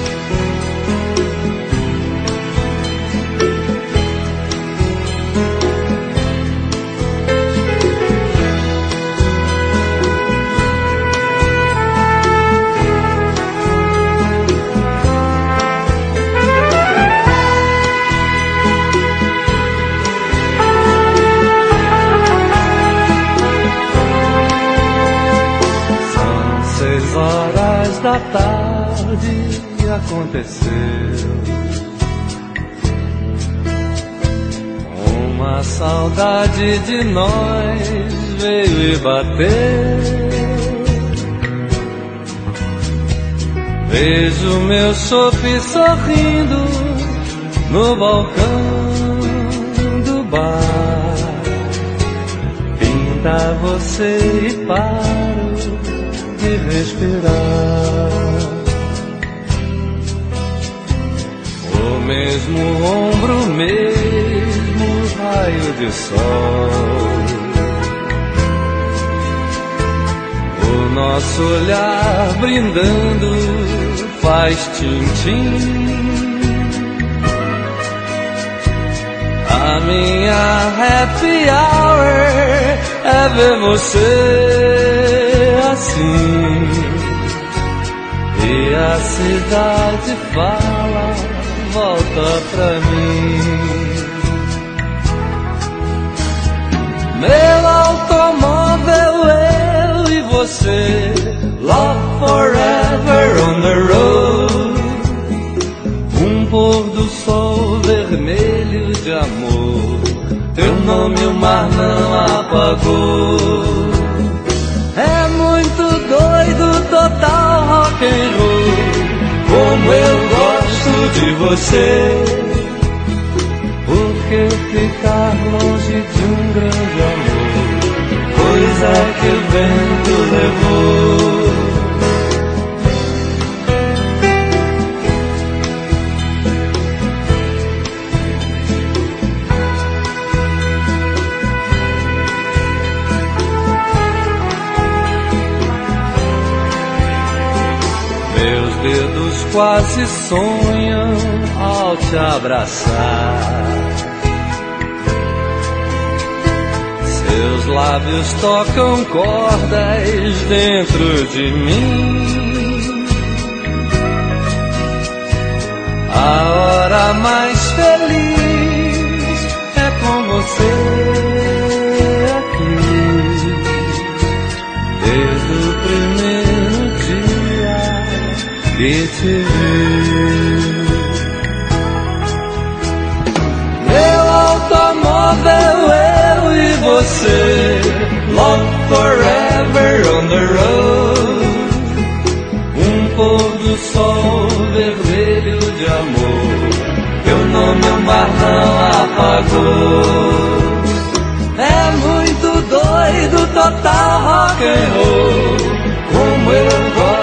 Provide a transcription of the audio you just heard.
Da tarde aconteceu uma saudade de nós veio e bateu. Vejo meu chope sorrindo no balcão do bar. Pinta você e paro de respirar. O mesmo ombro, o mesmo raio de sol. O nosso olhar brindando faz tim-tim. A minha happy hour é ver você assim. E a cidade fala, volta pra mim. Meu automóvel, eu e você, love forever on the road. Um pôr do sol vermelho de amor, teu nome o mar não apagou. É muito doido, total rock and roll. Como eu gosto de você. Por que ficar longe de um grande amor? Coisa que o vento levou. Meus dedos quase sonham ao te abraçar. Seus lábios tocam cordas dentro de mim. A hora mais feliz é com você aqui. Desde o primeiro dia que te vi. Meu automóvel, eu e você, love forever on the road. Um pôr do sol vermelho de amor, teu nome o mar não apagou. É muito doido, total rock and roll. Como eu gosto